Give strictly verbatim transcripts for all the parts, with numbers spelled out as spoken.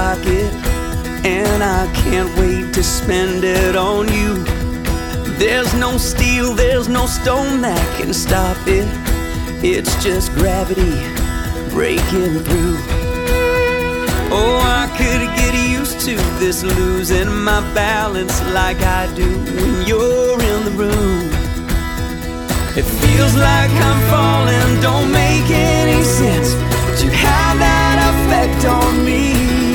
pocket, and I can't wait to spend it on you. There's no steel, there's no stone that can stop it. It's just gravity breaking through. Oh, I could get used to this losing my balance like I do when you're in the room. It feels like I'm falling, don't make any sense, but you have that effect on me.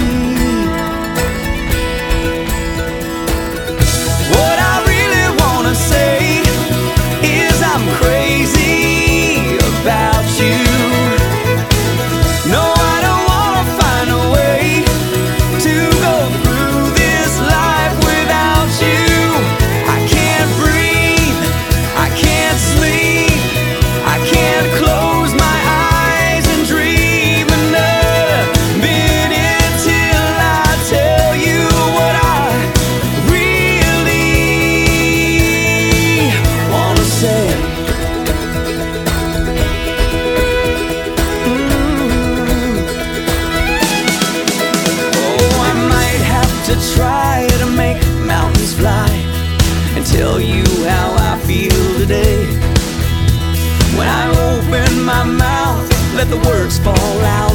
What I really wanna say is I'm crazy about you. No, I don't wanna find a way to go through this life without you. I can't breathe, I can't sleep, I can't close my eyes and dream another minute till I tell you what I really wanna say. To try to make mountains fly and tell you how I feel today. When I open my mouth, let the words fall out.